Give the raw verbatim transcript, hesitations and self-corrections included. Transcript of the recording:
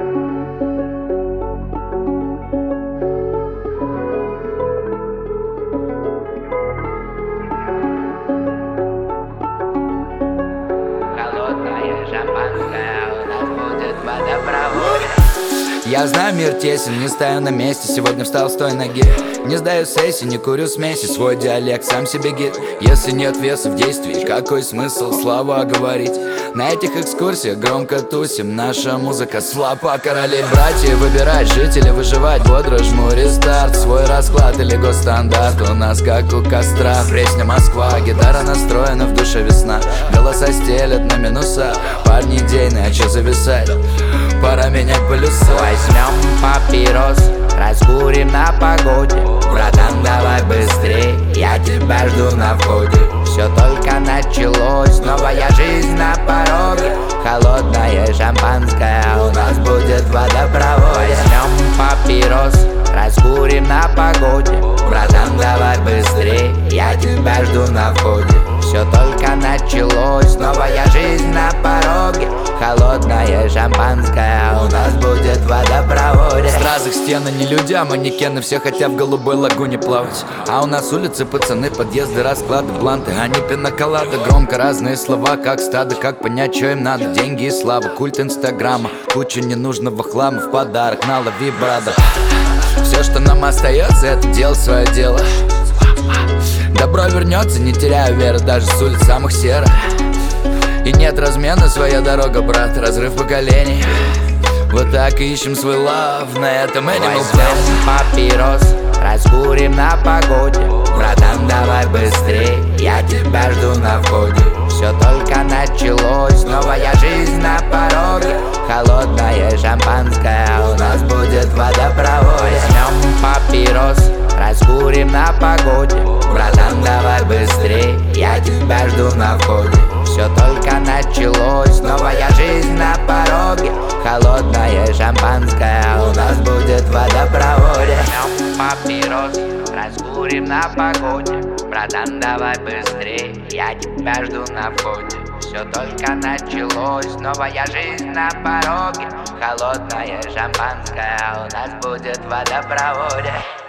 Холодное шампанское, у нас будет в водопроводе. Я знаю, мир тесен, не стою на месте. Сегодня встал с той ноги. Не сдаю сессии, не курю смеси. Свой диалект сам себе гид. Если нет веса в действии, какой смысл слова говорить? На этих экскурсиях громко тусим. Наша музыка слабо королей. Братья выбирать, жить или выживать. Бодро жму рестарт. Свой расклад или госстандарт. У нас как у костра. Пресня Москва, гитара настроена, в душе весна. Голоса стелят на минуса. Парни идейные, а че зависать? Пора менять полюса. Возьмем папирос, раскурим на погоде. Братан, давай быстрей, я тебя жду на входе. Все только началось, новая жизнь на пороге. Холодное шампанское, у нас будет в водопроводе. Возьмем папирос, раскурим на погоде. Братан, давай быстрей, я тебя жду на входе. Все только началось, новая жизнь на пороге. Холодное шампанское, у нас будет в водопроводе. Стразы, стены, не люди, а манекены. Все хотят в голубой лагуне плавать. А у нас улицы, пацаны, подъезды, расклады, бланты. Они пиноколады, громко разные слова, как стадо. Как понять, что им надо? Деньги и слава, культ инстаграма. Куча ненужного хлама в подарок, налови, брата. Все, что нам остается, это делать свое дело. Добро вернется, не теряю веры, даже с улиц самых серых. И нет размена, своя дорога, брат, разрыв поколений. Вот так и ищем свой лав, на этом Animal Возьмем папирос, раскурим на погоде. Братан, давай быстрей, я тебя жду на входе. Все только началось, новая жизнь на пороге. Холодное шампанское, у нас будет в водопроводе. Возьмем папирос, раскурим на погоде. Братан, давай быстрей, я тебя жду на входе. Все только началось, новая жизнь на пороге. Холодное шампанское, у нас будет в водопроводе. Возьмем папирос, раскурим на погоде. Братан, давай быстрей, я тебя жду на входе. Все только началось, новая жизнь на пороге. Холодное шампанское, у нас будет в водопроводе.